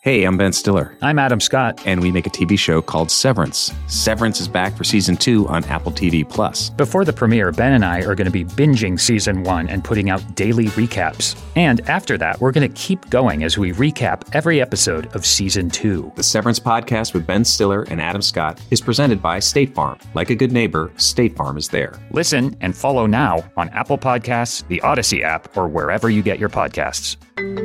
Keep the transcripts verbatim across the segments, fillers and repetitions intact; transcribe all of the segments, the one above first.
Hey, I'm Ben Stiller. I'm Adam Scott. And we make a T V show called Severance. Severance is back for season two on Apple T V Plus. Before the premiere, Ben and I are going to be binging season one and putting out daily recaps. And after that, we're going to keep going as we recap every episode of season two. The Severance podcast with Ben Stiller and Adam Scott is presented by State Farm. Like a good neighbor, State Farm is there. Listen and follow now on Apple Podcasts, the Odyssey app, or wherever you get your podcasts.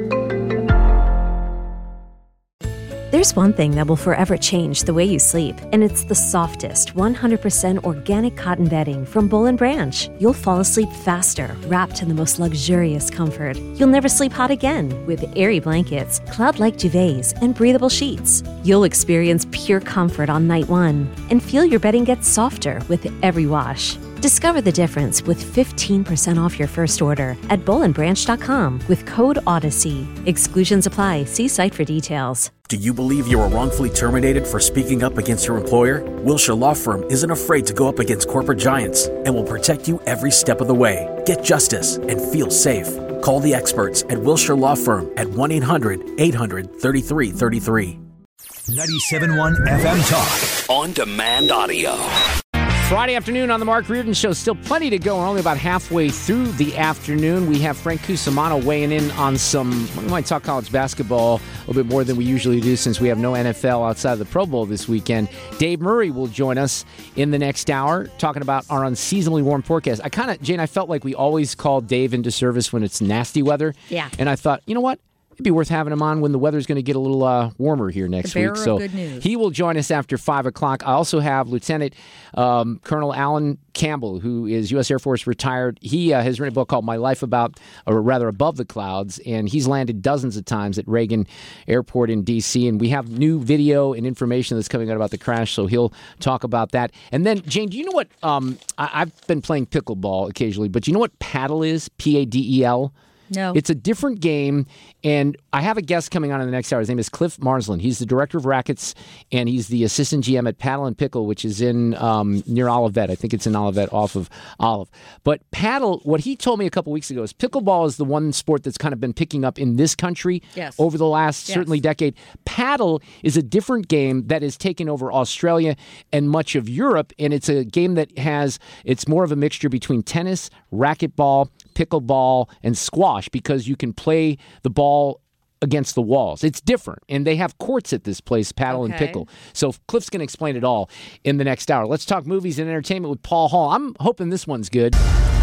There's one thing that will forever change the way you sleep, and it's the softest, one hundred percent organic cotton bedding from Boll and Branch. You'll fall asleep faster, wrapped in the most luxurious comfort. You'll never sleep hot again with airy blankets, cloud-like duvets, and breathable sheets. You'll experience pure comfort on night one and feel your bedding get softer with every wash. Discover the difference with fifteen percent off your first order at boll and branch dot com with code Odyssey. Exclusions apply. See site for details. Do you believe you were wrongfully terminated for speaking up against your employer? Wilshire Law Firm isn't afraid to go up against corporate giants and will protect you every step of the way. Get justice and feel safe. Call the experts at Wilshire Law Firm at one eight hundred eight hundred thirty-three thirty-three. ninety-seven point one F M Talk. On demand audio. Friday afternoon on the Mark Reardon Show. Still plenty to go. We're only about halfway through the afternoon. We have Frank Cusimano weighing in on some, we might talk college basketball a little bit more than we usually do since we have no N F L outside of the Pro Bowl this weekend. Dave Murray will join us in the next hour talking about our unseasonably warm forecast. I kind of, Jane, I felt like we always call Dave into service when it's nasty weather. Yeah. And I thought, you know what? It'd be worth having him on when the weather's going to get a little uh, warmer here next the week. So good news. He will join us after five o'clock. I also have Lieutenant um, Colonel Alan Campbell, who is U S Air Force retired. He uh, has written a book called My Life About, or rather Above the Clouds, and he's landed dozens of times at Reagan Airport in D C, and we have new video and information that's coming out about the crash, so he'll talk about that. And then, Jane, do you know what, um, I- I've been playing pickleball occasionally, but do you know what paddle is? P A D E L? No. It's a different game, and I have a guest coming on in the next hour. His name is Cliff Marsland. He's the director of rackets, and he's the assistant G M at Paddle and Pickle, which is in um, near Olivet. I think it's in Olivet off of Olive. But paddle, what he told me a couple weeks ago is pickleball is the one sport that's kind of been picking up in this country yes. over the last yes. certainly decade. Paddle is a different game that has taken over Australia and much of Europe, and it's a game that has, it's more of a mixture between tennis, racquetball, pickleball, and squash, because you can play the ball against the walls. It's different, and they have courts at this place, Paddle okay. and Pickle. So Cliff's going to explain it all in the next hour. Let's talk movies and entertainment with Paul Hall. I'm hoping this one's good.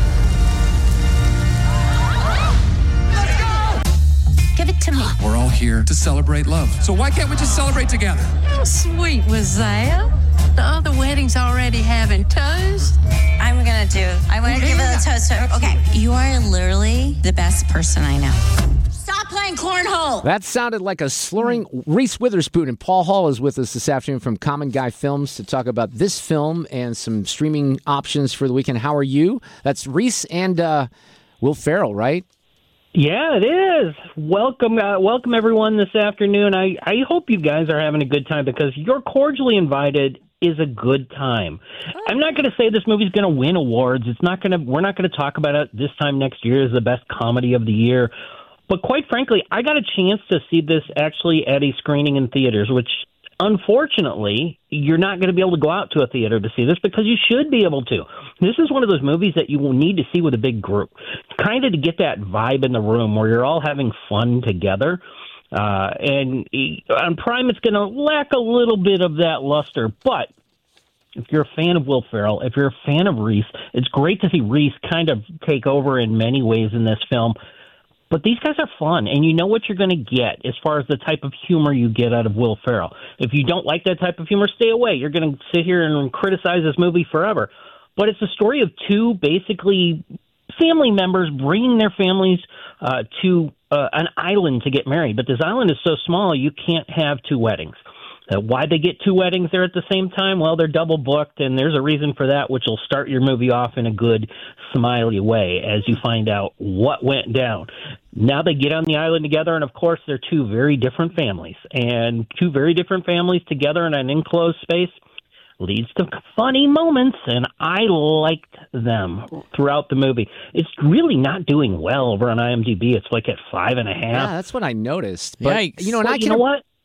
Give it to me. We're all here to celebrate love. So why can't we just celebrate together? How sweet was that? The other wedding's already having toast. I'm gonna do. I want to give it a toast. Okay, you are literally the best person I know. Stop playing cornhole. That sounded like a slurring Reese Witherspoon, and Paul Hall is with us this afternoon from Common Guy Films to talk about this film and some streaming options for the weekend. How are you? That's Reese and uh, Will Ferrell, right? Yeah, it is. Welcome, uh, welcome everyone this afternoon. I, I hope you guys are having a good time, because you're cordially invited is a good time. Oh. I'm not going to say this movie's going to win awards. It's not going to. We're not going to talk about it this time next year as the best comedy of the year. But quite frankly, I got a chance to see this actually at a screening in theaters, which unfortunately you're not going to be able to go out to a theater to see this, because you should be able to. This is one of those movies that you will need to see with a big group, kind of to get that vibe in the room where you're all having fun together. Uh, and on Prime, it's going to lack a little bit of that luster. But if you're a fan of Will Ferrell, if you're a fan of Reese, it's great to see Reese kind of take over in many ways in this film. But these guys are fun, and you know what you're going to get as far as the type of humor you get out of Will Ferrell. If you don't like that type of humor, stay away. You're going to sit here and criticize this movie forever. But it's a story of two basically family members bringing their families uh, to uh, an island to get married. But this island is so small, you can't have two weddings. Uh, why they get two weddings there at the same time? Well, they're double booked, and there's a reason for that, which will start your movie off in a good, smiley way as you find out what went down. Now they get on the island together, and of course, they're two very different families. And two very different families together in an enclosed space leads to funny moments, and I liked them throughout the movie. It's really not doing well over on IMDb. It's like at five and a half. Yeah, that's what I noticed. But, Yikes. you know, and well, I you can, know what?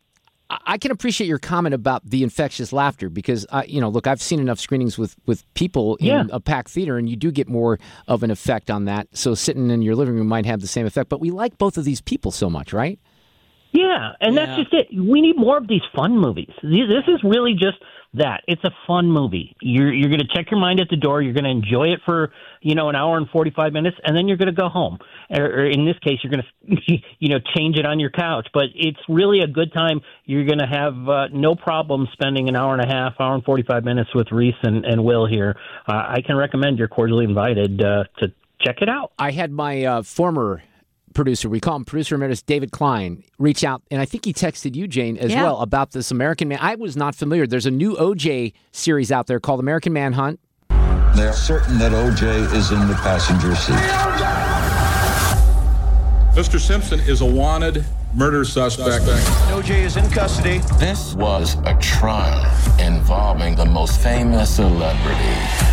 I can appreciate your comment about the infectious laughter because, uh, you know, look, I've seen enough screenings with, with people in Yeah. a packed theater, and you do get more of an effect on that. So sitting in your living room might have the same effect. But we like both of these people so much, right? Yeah, and Yeah. that's just it. We need more of these fun movies. This is really just that. It's a fun movie. You're you're going to check your mind at the door. You're going to enjoy it for, you know, an hour and forty-five minutes, and then you're going to go home. Or, or in this case, you're going to, you know, change it on your couch. But it's really a good time. You're going to have uh, no problem spending an hour and a half, hour and forty-five minutes with Reese and, and Will here. Uh, I can recommend. You're cordially invited uh, to check it out. I had my uh, former producer, we call him producer emeritus David Klein, reach out, and I think he texted you, Jane, as Yeah. well about this American Man. I was not familiar. There's a new O J series out there called American Manhunt. They are certain that O J is in the passenger seat. Mister Simpson is a wanted murder suspect. O J is in custody. This was a trial involving the most famous celebrity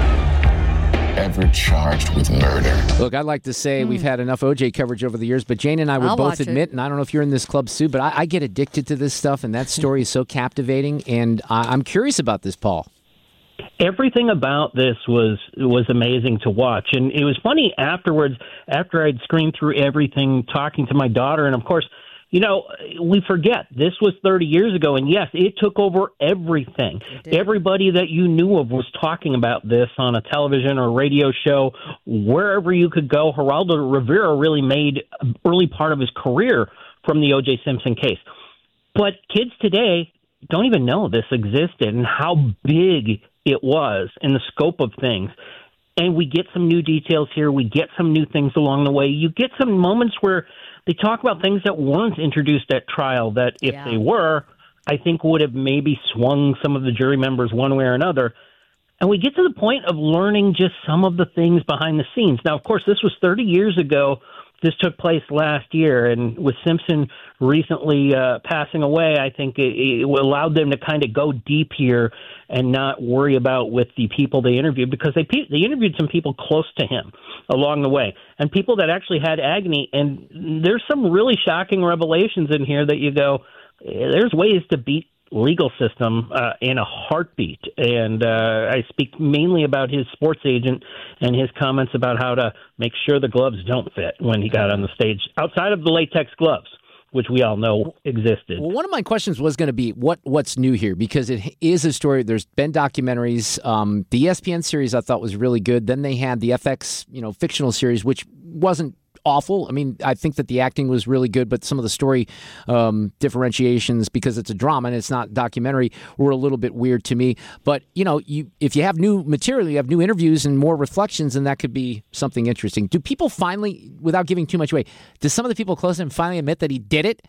ever charged with murder. Look, I'd like to say we've had enough O J coverage over the years, but Jane and I would I'll both watch it. admit, and I don't know if you're in this club, Sue, but I, I get addicted to this stuff, and that story is so captivating, and I, I'm curious about this, Paul. Everything about this was was amazing to watch, and it was funny afterwards. After I'd screened through everything, talking to my daughter, and of course, you know, we forget this was thirty years ago, and yes, it took over everything. Everybody that you knew of was talking about this on a television or radio show, wherever you could go. Geraldo Rivera really made an early part of his career from the O J Simpson case. But kids today don't even know this existed and how big it was in the scope of things. And we get some new details here. We get some new things along the way. You get some moments where they talk about things that weren't introduced at trial that if Yeah. they were, I think would have maybe swung some of the jury members one way or another. And we get to the point of learning just some of the things behind the scenes. Now, of course, this was thirty years ago. This took place last year, and with Simpson recently uh, passing away, I think it, it allowed them to kind of go deep here and not worry about with the people they interviewed, because they they interviewed some people close to him along the way, and people that actually had agony. And there's some really shocking revelations in here that you go, there's ways to beat legal system uh, in a heartbeat. And uh, I speak mainly about his sports agent and his comments about how to make sure the gloves don't fit when he got on the stage, outside of the latex gloves, which we all know existed. Well, one of my questions was going to be what what's new here, because it is a story. There's been documentaries. Um, the E S P N series I thought was really good. Then they had the F X, you know, fictional series, which wasn't awful. I mean, I think that the acting was really good, but some of the story um, differentiations, because it's a drama and it's not documentary, were a little bit weird to me. But, you know, you if you have new material, you have new interviews and more reflections, and that could be something interesting. Do people finally, without giving too much away, do some of the people close to him finally admit that he did it?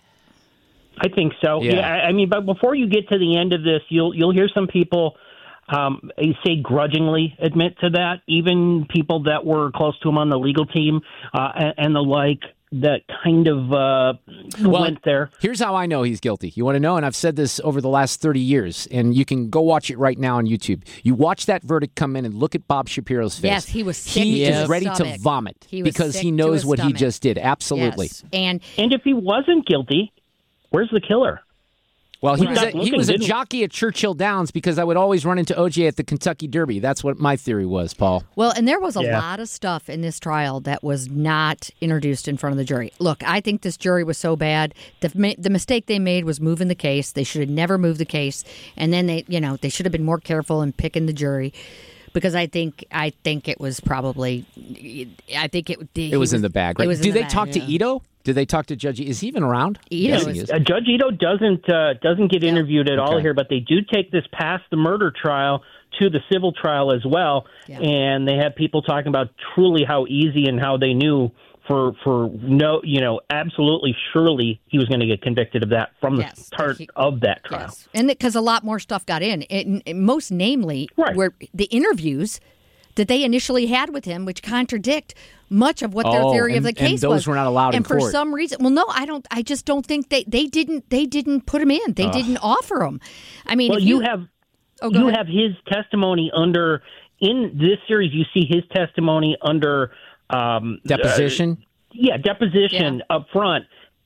I think so. Yeah. Yeah. I I mean, but before you get to the end of this, you'll you'll hear some people um, say grudgingly admit to that, even people that were close to him on the legal team uh, and, and the like, that kind of uh, Well, went there. Here's how I know he's guilty. You want to know? And I've said this over the last thirty years, and you can go watch it right now on YouTube. You watch that verdict come in and look at Bob Shapiro's face. Yes, he was sick He to is his ready to stomach. vomit He was because sick he to knows his what he stomach. just did. Absolutely. Yes. And And if he wasn't guilty, where's the killer? Well, he We was, stopped a, he looking, was a didn't we? jockey at Churchill Downs because I would always run into O J at the Kentucky Derby. That's what my theory was, Paul. Well, and there was a Yeah. lot of stuff in this trial that was not introduced in front of the jury. Look, I think this jury was so bad. The ma- the mistake they made was moving the case. They should have never moved the case, and then they, you know, they should have been more careful in picking the jury. Because I think I think it was probably, I think it It was, in the bag, right? It was in Do the they bag, talk to yeah. Ito? Do they talk to Judge? Is he even around? Ito Yes, is- he is. Uh, Judge Ito doesn't uh, doesn't get interviewed at all Okay. here, but they do take this past the murder trial to the civil trial as well, Yeah. and they have people talking about truly how easy and how they knew for for no, you know, absolutely surely he was going to get convicted of that from the Yes, start he- of that trial. Yes, and because a lot more stuff got in, and, and most namely Right. were the interviews that they initially had with him, which contradict much of what their Oh, theory of and- the and case those was. were not allowed in and for court. some reason, well, no, I don't. I just don't think they they didn't they didn't put him in. They didn't offer him. I mean, Well, if you, you, have Oh, go you ahead. have his testimony under in this series. You see his testimony under um, Deposition? uh, yeah, deposition up front.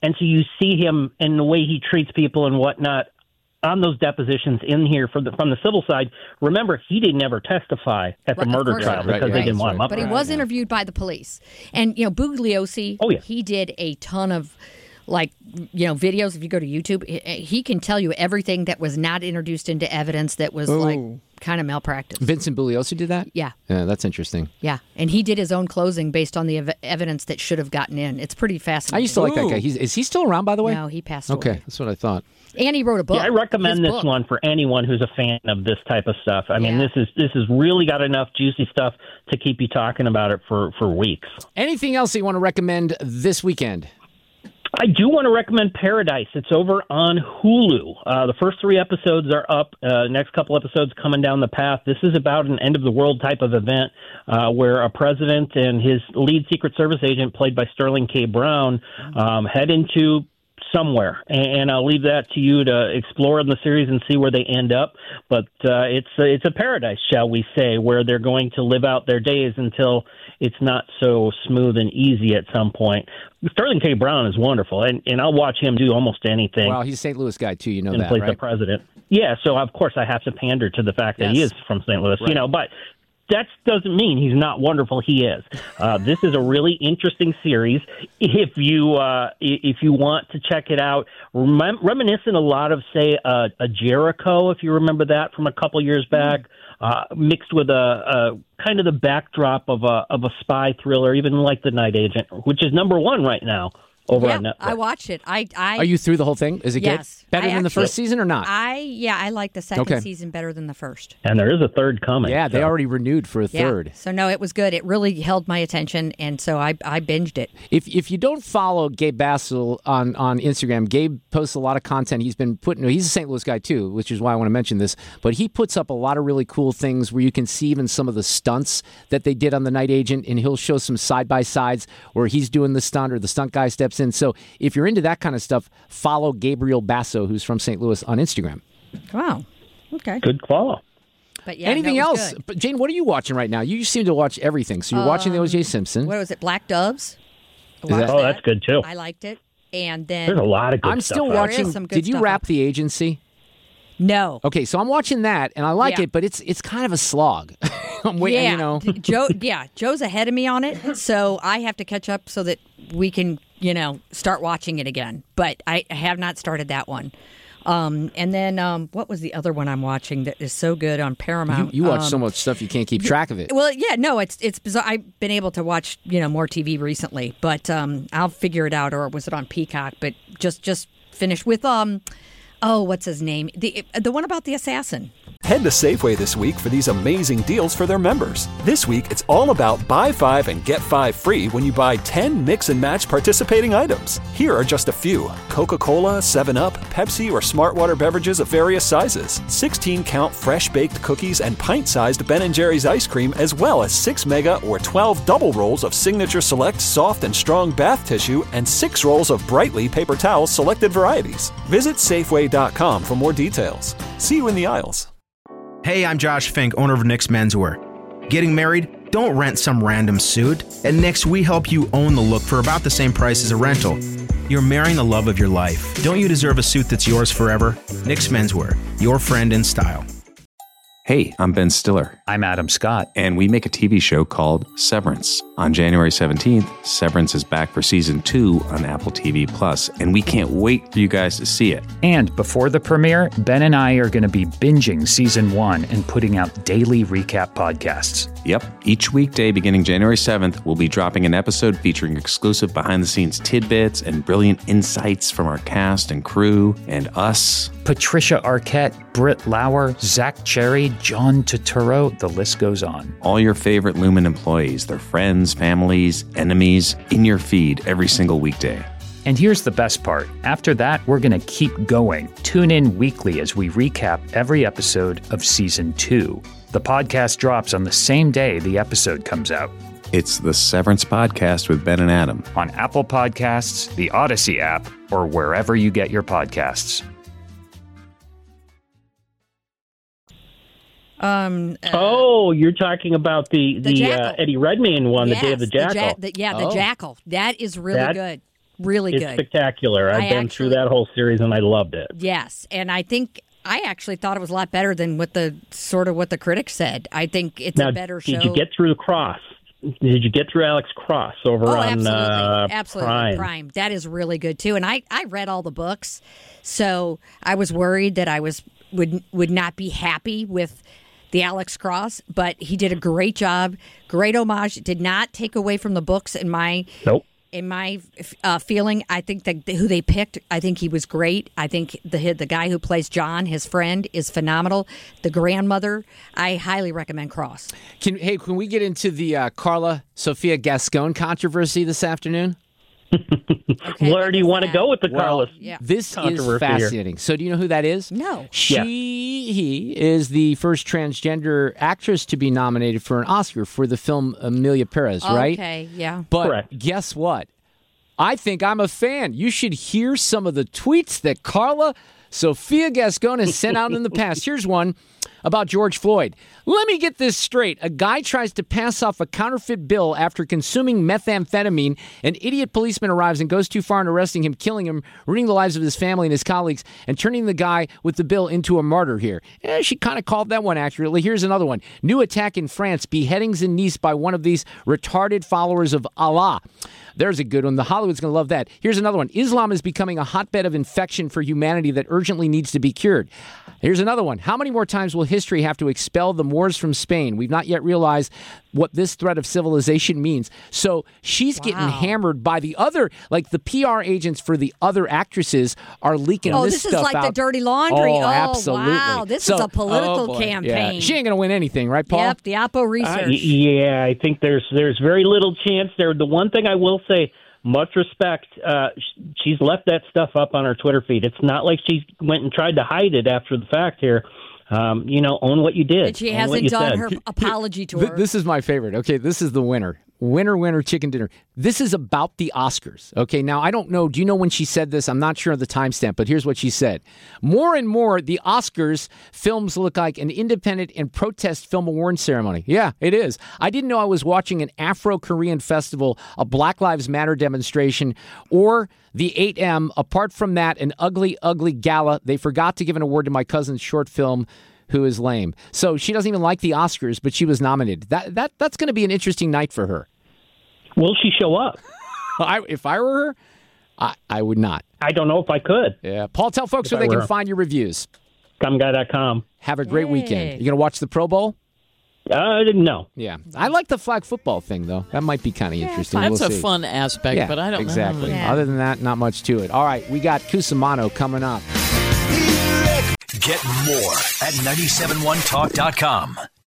And so you see him and the way he treats people and whatnot on those depositions in here from the, from the civil side. Remember, he didn't ever testify at the Right, murder of course trial not. because Right, they right. didn't want him up But he there. was interviewed by the police. And, you know, Bugliosi, Oh, yeah. he did a ton of, like, you know, videos. If you go to YouTube, he, he can tell you everything that was not introduced into evidence that was, Ooh. like, kind of malpractice. Vincent Bugliosi did that? Yeah. Yeah, that's interesting. Yeah, and he did his own closing based on the ev- evidence that should have gotten in. It's pretty fascinating. I used to like that guy. He's, is he still around, by the way? No, he passed Okay, away. that's what I thought. And he wrote a book. Yeah, I recommend His this book. one for anyone who's a fan of this type of stuff. I mean, Yeah. this is this has really got enough juicy stuff to keep you talking about it for, for weeks. Anything else that you want to recommend this weekend? I do want to recommend Paradise. It's over on Hulu. Uh, the first three episodes are up. Uh, next couple episodes coming down the path. This is about an end-of-the-world type of event uh, where a president and his lead Secret Service agent, played by Sterling K. Brown, um, head into somewhere, and I'll leave that to you to explore in the series and see where they end up. But uh, it's a, it's a paradise, shall we say, where they're going to live out their days until it's not so smooth and easy at some point. Sterling K. Brown is wonderful, and, and I'll watch him do almost anything. Well, he's a Saint Louis guy, too. You know and that, plays right? the president. Yeah, so of course I have to pander to the fact that he Yes. is from Saint Louis, Right. you know, but that doesn't mean he's not wonderful. He is. Uh, this is a really interesting series. If you uh, if you want to check it out, rem- reminiscent a lot of, say, uh, a Jericho, if you remember that from a couple years back, uh, mixed with a, a kind of the backdrop of a of a spy thriller, even like The Night Agent, which is number one right now over yeah, on Netflix. I watched it. I, I Are you through the whole thing? Is it Yes. good? Better I than the actually- first season or not? I yeah, I like the second Okay. season better than the first. And there is a third coming. yeah, they so. already renewed for a Yeah. third. So no, it was good. It really held my attention, and so I I binged it. If if you don't follow Gabe Bassel on, on Instagram, Gabe posts a lot of content. He's been putting, he's a Saint Louis guy too, which is why I want to mention this, but he puts up a lot of really cool things where you can see even some of the stunts that they did on The Night Agent, and he'll show some side-by-sides where he's doing the stunt or the stunt guy steps in. So if you're into that kind of stuff, follow Gabriel Basso, who's from Saint Louis, on Instagram. Wow. Okay. Good follow. But yeah, Anything no, it was else? good. But Jane, what are you watching right now? You seem to watch everything. So you're watching the O J Simpson. What was it? Black Doves. I Is that- watched Oh, that's good too. I liked it. And then There's a lot of good I'm stuff still out There watching. is some good Did you stuff wrap out The Agency? no. Okay, so I'm watching that, and I like Yeah. it, but it's it's kind of a slog. I'm waiting, yeah, you know. D- Joe. Yeah, Joe's ahead of me on it, so I have to catch up so that we can, you know, start watching it again. But I have not started that one. Um, and then um, what was the other one I'm watching that is so good on You, Paramount? you watch um, so much stuff you can't keep track of it. Well, yeah, no, it's it's bizarre. I've been able to watch, you know, more T V recently, but um, I'll figure it out. Or was it on Peacock? But just just finished with um, oh, what's his name? The the one about the assassin. Head to Safeway this week for these amazing deals for their members. This week, it's all about buy five and get five free when you buy ten mix and match participating items. Here are just a few: Coca-Cola, seven up, Pepsi, or Smartwater beverages of various sizes, sixteen count fresh baked cookies, and pint-sized Ben and Jerry's ice cream, as well as six mega or twelve double rolls of Signature Select soft and strong bath tissue, and six rolls of Brightly paper towels selected varieties. Visit Safeway dot com for more details. See you in the aisles. Hey, I'm Josh Fink, owner of Nick's Menswear. Getting married? Don't rent some random suit. At Nick's, we help you own the look for about the same price as a rental. You're marrying the love of your life. Don't you deserve a suit that's yours forever? Nick's Menswear, your friend in style. Hey, I'm Ben Stiller. I'm Adam Scott. And we make a T V show called Severance. On January seventeenth, Severance is back for season two on Apple T V Plus, and we can't wait for you guys to see it. And before the premiere, Ben and I are going to be binging season one and putting out daily recap podcasts. Yep, each weekday beginning January seventh, we'll be dropping an episode featuring exclusive behind-the-scenes tidbits and brilliant insights from our cast and crew and us. Patricia Arquette, Britt Lauer, Zach Cherry, John Turturro, the list goes on. All your favorite Lumen employees, their friends, families, enemies, in your feed every single weekday. And here's the best part. After that, we're going to keep going. Tune in weekly as we recap every episode of season two. The podcast drops on the same day the episode comes out. It's the Severance Podcast with Ben and Adam. On Apple Podcasts, the Odyssey app, or wherever you get your podcasts. Um, uh, oh, you're talking about the The the, Jackal. uh, Eddie Redmayne one, yes, the Day of the Jackal. ja- the- yeah, the Oh. Jackal. That is really That- good. really it's good. spectacular. I've I been actually, through that whole series, and I loved it. Yes, and I think I actually thought it was a lot better than what the sort of what the critics said. I think it's now, a better show. Did you get through the Cross? Did you get through Alex Cross over oh, on absolutely. uh, absolutely. Prime? Prime? That is really good too. And I, I read all the books, so I was worried that I was would would not be happy with the Alex Cross, but he did a great job. Great homage. Did not take away from the books in my nope. In my uh, feeling, I think that who they picked, I think he was great. I think the the guy who plays John, his friend, is phenomenal. The grandmother, I highly recommend Cross. Can, hey, can we get into the uh, Carla Sofia Gascon controversy this afternoon? Okay, Where do you want to go with the well, Carlos yeah. This controversy is fascinating. Here. So do you know who that is? No. She, yeah. he is the first transgender actress to be nominated for an Oscar for the film Emilia Perez, right? Okay, yeah. But Correct. guess what? I think I'm a fan. You should hear some of the tweets that Carla Sofia Gascon has sent out in the past. Here's one about George Floyd. Let me get this straight. A guy tries to pass off a counterfeit bill after consuming methamphetamine. An idiot policeman arrives and goes too far in arresting him, killing him, ruining the lives of his family and his colleagues, and turning the guy with the bill into a martyr here. Eh, she kind of called that one accurately. Here's another one. New attack in France. Beheadings in Nice by one of these retarded followers of Allah. There's a good one. The Hollywood's going to love that. Here's another one. Islam is becoming a hotbed of infection for humanity that urgently needs to be cured. Here's another one. How many more times will history have to expel the Moors from Spain? We've not yet realized what this threat of civilization means. So she's wow. getting hammered by the other, like the P R agents for the other actresses are leaking oh, this, this stuff is like out. the dirty laundry. Oh, oh absolutely. wow. This so, is a political oh campaign. Yeah. She ain't going to win anything, right, Paul? Yep, the Oppo research. Uh, yeah, I think there's there's very little chance there. The one thing I will say, much respect, uh, she's left that stuff up on her Twitter feed. It's not like she went and tried to hide it after the fact here. Um, you know, own what you did. But she own hasn't done said. her apology tour. This is my favorite. Okay, this is the winner. Winner, winner, chicken dinner. This is about the Oscars. Okay, now I don't know. Do you know when she said this? I'm not sure of the timestamp, but here's what she said. More and more, the Oscars films look like an independent and protest film award ceremony. Yeah, it is. I didn't know I was watching an Afro-Korean festival, a Black Lives Matter demonstration, or the eight M. Apart from that, an ugly, ugly gala. They forgot to give an award to my cousin's short film, Who is Lame. So she doesn't even like the Oscars, but she was nominated. That that That's going to be an interesting night for her. Will she show up? I, if I were her, I, I would not. I don't know if I could. Yeah. Paul, tell folks If where I they were. can find your reviews. Come Guy dot com. Have a great Yay. weekend. You going to watch the Pro Bowl? Uh, no. Yeah. I like the flag football thing, though. That might be kind of interesting. That's we'll a see. fun aspect, yeah, but I don't exactly. know. Yeah. Other than that, not much to it. All right, we got Cusimano coming up. Get more at nine seven one talk dot com.